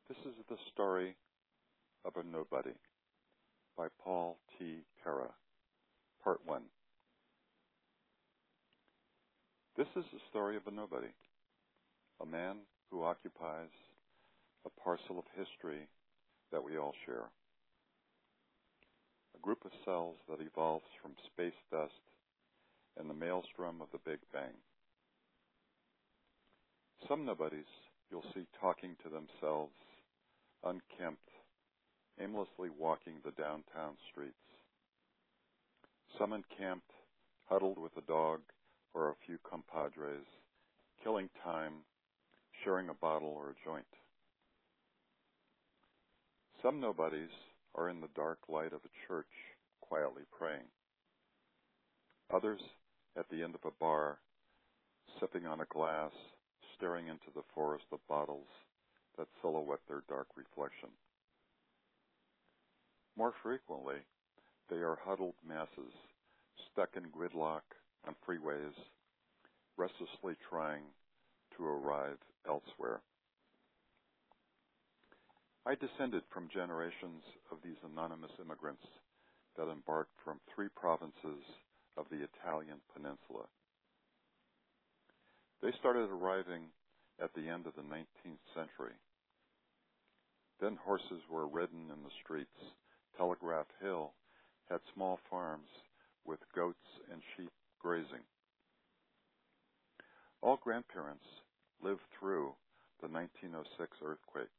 This is the story of a nobody by Paul T. Para, Part 1. This is the story of a nobody, a man who occupies a parcel of history that we all share, a group of cells that evolves from space dust and the maelstrom of the Big Bang. Some nobodies you'll see talking to themselves, unkempt, aimlessly walking the downtown streets. Some encamped, huddled with a dog or a few compadres, killing time, sharing a bottle or a joint. Some nobodies are in the dark light of a church, quietly praying. Others at the end of a bar, sipping on a glass, staring into the forest of bottles that silhouette their dark reflection. More frequently, they are huddled masses, stuck in gridlock on freeways, restlessly trying to arrive elsewhere. I descended from generations of these anonymous immigrants that embarked from 3 provinces of the Italian peninsula. They started arriving at the end of the 19th century. Then horses were ridden in the streets. Telegraph Hill had small farms with goats and sheep grazing. All grandparents lived through the 1906 earthquake.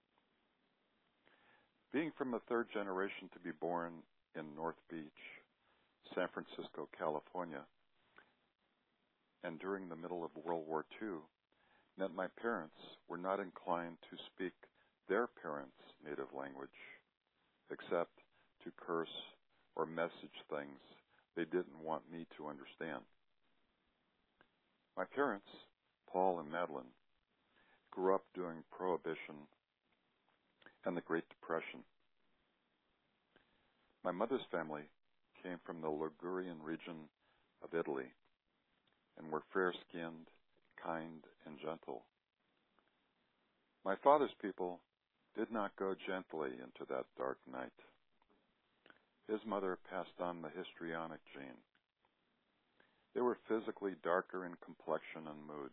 Being from the 3rd generation to be born in North Beach, San Francisco, California, and during the middle of World War II, meant my parents were not inclined to speak their parents' native language, except to curse or message things they didn't want me to understand. My parents, Paul and Madeline, grew up during Prohibition and the Great Depression. My mother's family came from the Ligurian region of Italy and were fair-skinned, kind, and gentle. My father's people did not go gently into that dark night. His mother passed on the histrionic gene. They were physically darker in complexion and mood.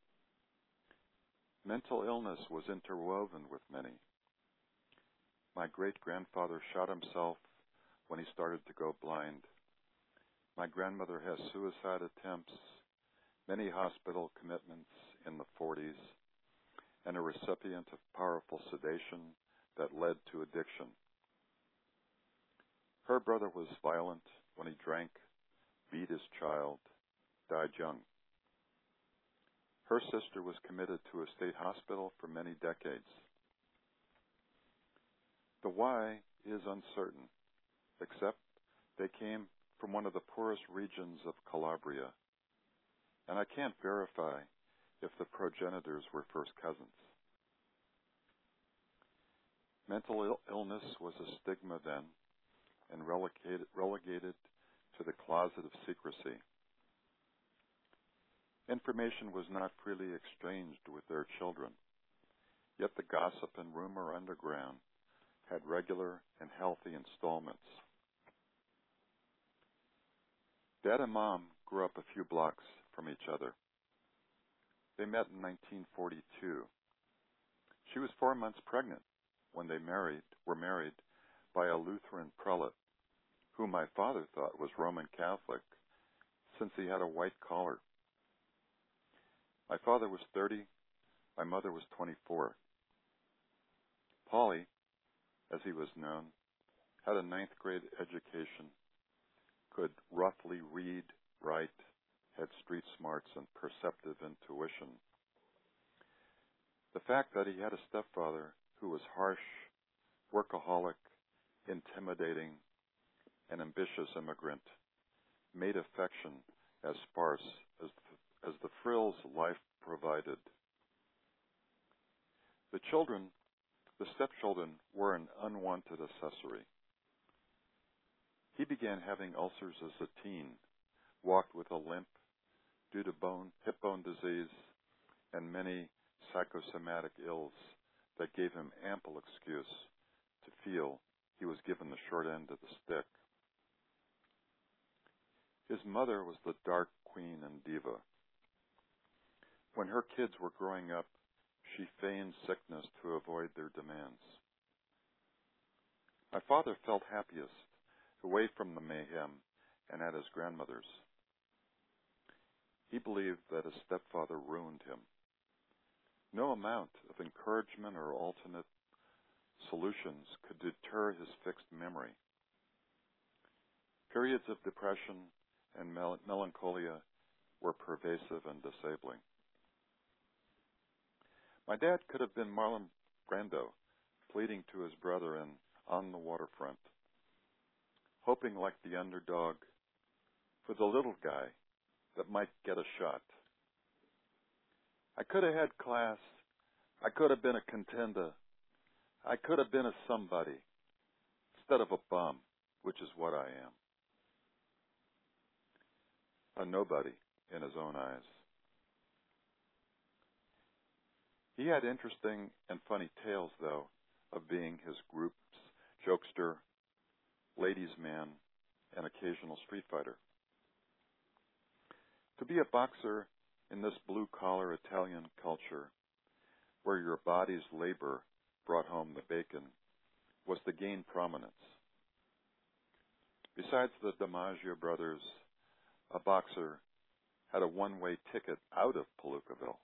Mental illness was interwoven with many. My great-grandfather shot himself when he started to go blind. My grandmother has suicide attempts, many hospital commitments in the 40s, and a recipient of powerful sedation that led to addiction. Her brother was violent when he drank, beat his child, died young. Her sister was committed to a state hospital for many decades. The why is uncertain, except they came from one of the poorest regions of Calabria, and I can't verify if the progenitors were first cousins. Mental illness was a stigma then, and relegated to the closet of secrecy. Information was not freely exchanged with their children, yet the gossip and rumor underground had regular and healthy installments. Dad and Mom grew up a few blocks from each other. They met in 1942. She was 4 months pregnant when they were married by a Lutheran prelate, whom my father thought was Roman Catholic, since he had a white collar. My father was 30, my mother was 24. Paulie, as he was known, had a 9th grade education, could roughly read, write, had street smarts and perceptive intuition. The fact that he had a stepfather who was harsh, workaholic, intimidating, an ambitious immigrant, made affection as sparse as the frills life provided. The stepchildren were an unwanted accessory. He began having ulcers as a teen, walked with a limp due to hip bone disease, and many psychosomatic ills that gave him ample excuse to feel he was given the short end of the stick. His mother was the dark queen and diva. When her kids were growing up, she feigned sickness to avoid their demands. My father felt happiest away from the mayhem and at his grandmother's. He believed that his stepfather ruined him. No amount of encouragement or alternate solutions could deter his fixed memory. Periods of depression and melancholia were pervasive and disabling. My dad could have been Marlon Brando, pleading to his brother in On the Waterfront, hoping like the underdog for the little guy that might get a shot. I could have had class. I could have been a contender. I could have been a somebody instead of a bum, which is what I am. A nobody in his own eyes. He had interesting and funny tales, though, of being his group's jokester, ladies' man, and occasional street fighter. To be a boxer in this blue-collar Italian culture, where your body's labor brought home the bacon, was to gain prominence. Besides the DiMaggio brothers, a boxer had a one-way ticket out of Palookaville.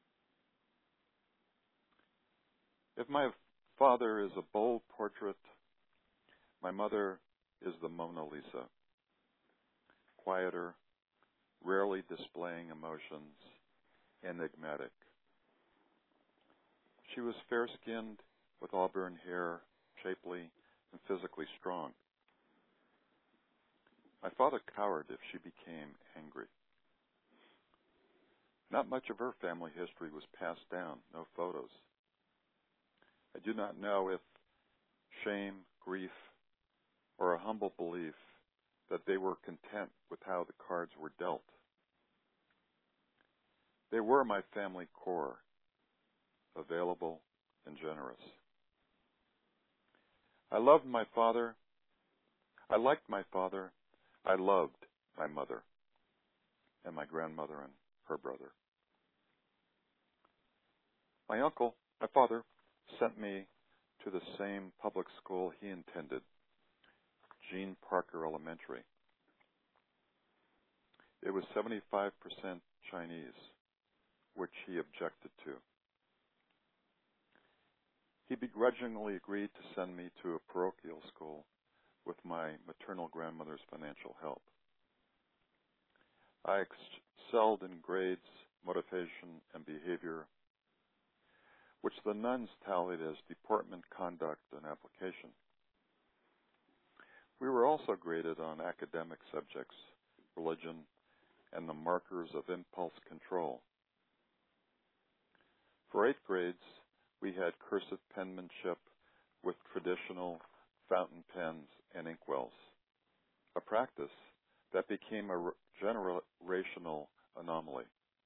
If my father is a bold portrait, my mother is the Mona Lisa, quieter, rarely displaying emotions, enigmatic. She was fair-skinned, with auburn hair, shapely, and physically strong. My father cowered if she became angry. Not much of her family history was passed down, no photos. I do not know if shame, grief, or a humble belief that they were content with how the cards were dealt. They were my family core, available and generous. I loved my father. I liked my father. I loved my mother and my grandmother and her brother. My father, sent me to the same public school he intended, Gene Parker Elementary. It was 75% Chinese, which he objected to. He begrudgingly agreed to send me to a parochial school with my maternal grandmother's financial help. I excelled in grades, motivation, and behavior, which the nuns tallied as deportment, conduct, and application. We were also graded on academic subjects, religion, and the markers of impulse control. For 8th grades, we had cursive penmanship with traditional fountain pens and inkwells, a practice that became a generational anomaly.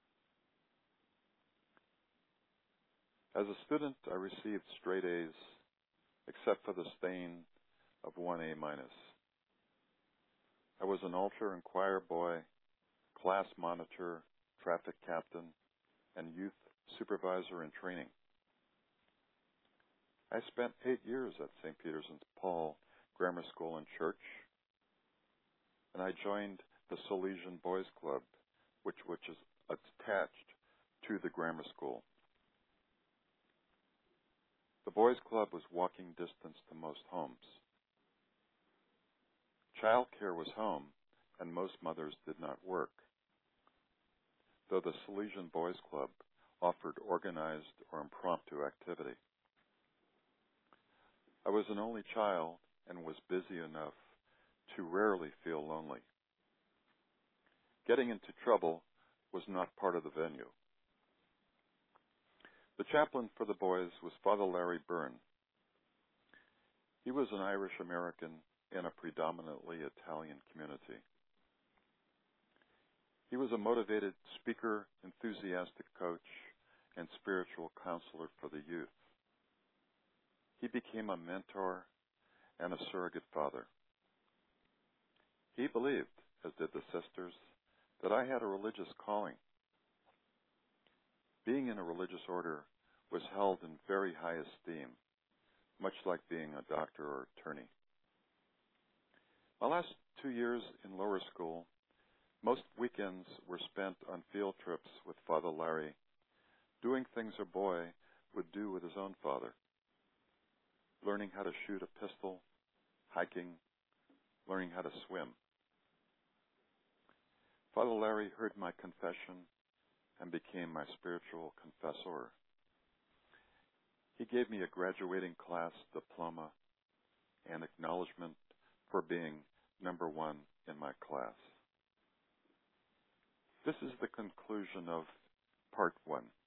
As a student, I received straight A's, except for the stain of 1A-. I was an altar and choir boy, class monitor, traffic captain, and youth supervisor in training. I spent 8 years at St. Peter's and Paul Grammar School and Church, and I joined the Salesian Boys Club, which is attached to the grammar school. The Boys Club was walking distance to most homes. Childcare was home, and most mothers did not work, though the Salesian Boys Club offered organized or impromptu activity. I was an only child and was busy enough to rarely feel lonely. Getting into trouble was not part of the venue. The chaplain for the boys was Father Larry Byrne. He was an Irish American in a predominantly Italian community. He was a motivated speaker, enthusiastic coach, and spiritual counselor for the youth. he became a mentor and a surrogate father. He believed, as did the sisters, that I had a religious calling. Being in a religious order was held in very high esteem, much like being a doctor or attorney. My last 2 years in lower school, most weekends were spent on field trips with Father Larry, doing things a boy would do with his own father. Learning how to shoot a pistol, hiking, learning how to swim. Father Larry heard my confession and became my spiritual confessor. He gave me a graduating class diploma and acknowledgement for being number one in my class. This is the conclusion of part 1.